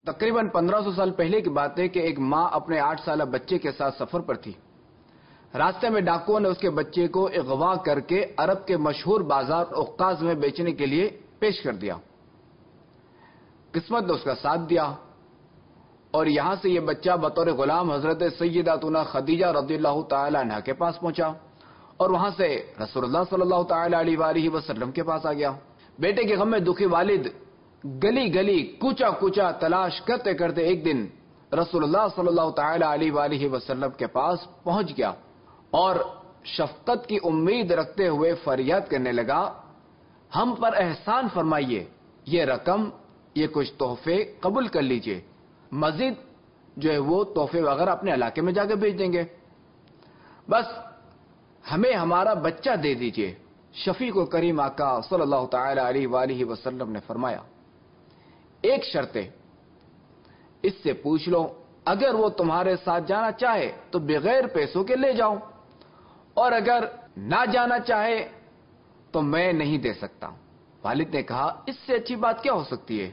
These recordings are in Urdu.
تقریباً 1500 سال پہلے کی بات ہے کہ ایک ماں اپنے 8 سالہ بچے کے ساتھ سفر پر تھی۔ راستے میں ڈاکوؤں نے اس کے بچے کو اغوا کر کے عرب کے مشہور بازار عکاظ میں بیچنے کے لیے پیش کر دیا۔ قسمت نے اس کا ساتھ دیا اور یہاں سے یہ بچہ بطور غلام حضرت سیداتنا خدیجہ رضی اللہ تعالی عنہا کے پاس پہنچا اور وہاں سے رسول اللہ صلی اللہ تعالی علیہ وآلہ وسلم کے پاس آ گیا۔ بیٹے کے غم میں دکھی والد گلی گلی کوچا کوچا تلاش کرتے کرتے ایک دن رسول اللہ صلی اللہ تعالی علیہ وآلہ وسلم کے پاس پہنچ گیا اور شفقت کی امید رکھتے ہوئے فریاد کرنے لگا، ہم پر احسان فرمائیے، یہ رقم، یہ کچھ تحفے قبول کر لیجئے، مزید جو ہے وہ تحفے وغیرہ اپنے علاقے میں جا کے بھیج دیں گے، بس ہمیں ہمارا بچہ دے دیجئے۔ شفیق و کریم آقا صلی اللہ تعالی علیہ وآلہ وسلم نے فرمایا، ایک شرط ہے، اس سے پوچھ لو، اگر وہ تمہارے ساتھ جانا چاہے تو بغیر پیسوں کے لے جاؤ، اور اگر نہ جانا چاہے تو میں نہیں دے سکتا۔ والد نے کہا، اس سے اچھی بات کیا ہو سکتی ہے؟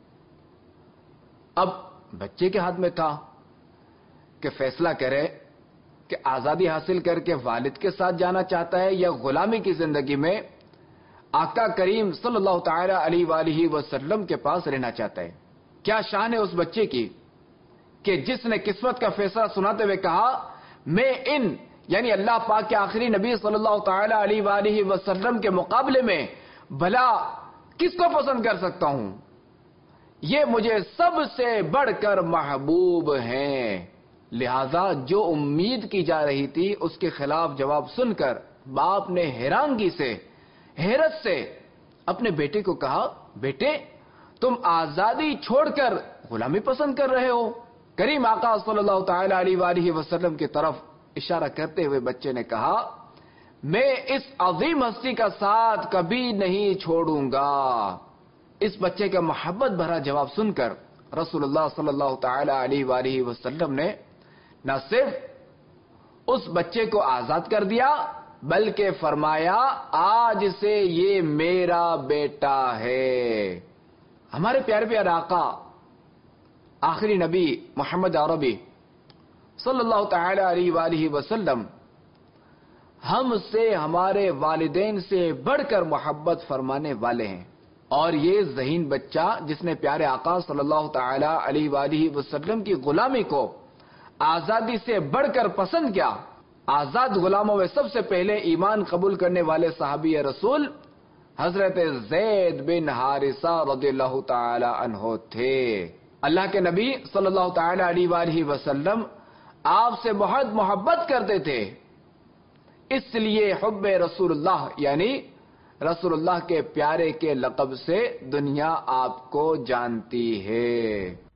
اب بچے کے ہاتھ میں تھا کہ فیصلہ کرے کہ آزادی حاصل کر کے والد کے ساتھ جانا چاہتا ہے یا غلامی کی زندگی میں آقا کریم صلی اللہ تعالی علیہ وآلہ وسلم کے پاس رہنا چاہتا ہے۔ کیا شان ہے اس بچے کی کہ جس نے قسمت کا فیصلہ سناتے ہوئے کہا، میں ان یعنی اللہ پاک کے آخری نبی صلی اللہ تعالی علیہ وآلہ وسلم کے مقابلے میں بھلا کس کو پسند کر سکتا ہوں؟ یہ مجھے سب سے بڑھ کر محبوب ہیں۔ لہذا جو امید کی جا رہی تھی اس کے خلاف جواب سن کر باپ نے حیرانگی سے، حیرت سے اپنے بیٹے کو کہا، بیٹے تم آزادی چھوڑ کر غلامی پسند کر رہے ہو؟ کریم آقا صلی اللہ تعالی علیہ وآلہ وسلم کی طرف اشارہ کرتے ہوئے بچے نے کہا، میں اس عظیم ہستی کا ساتھ کبھی نہیں چھوڑوں گا۔ اس بچے کا محبت بھرا جواب سن کر رسول اللہ صلی اللہ تعالی علیہ وآلہ وسلم نے نہ صرف اس بچے کو آزاد کر دیا بلکہ فرمایا، آج سے یہ میرا بیٹا ہے۔ ہمارے پیارے پیارے آقا آخری نبی محمد عربی صلی اللہ تعالی علیہ وآلہ وسلم ہم سے، ہمارے والدین سے بڑھ کر محبت فرمانے والے ہیں، اور یہ ذہین بچہ جس نے پیارے آقا صلی اللہ تعالی علیہ وآلہ وسلم کی غلامی کو آزادی سے بڑھ کر پسند کیا، آزاد غلاموں میں سب سے پہلے ایمان قبول کرنے والے صحابی رسول حضرت زید بن حارثہ رضی اللہ تعالی عنہ تھے۔ اللہ کے نبی صلی اللہ تعالی علیہ وآلہ وسلم آپ سے بہت محبت کرتے تھے، اس لیے حب رسول اللہ یعنی رسول اللہ کے پیارے کے لقب سے دنیا آپ کو جانتی ہے۔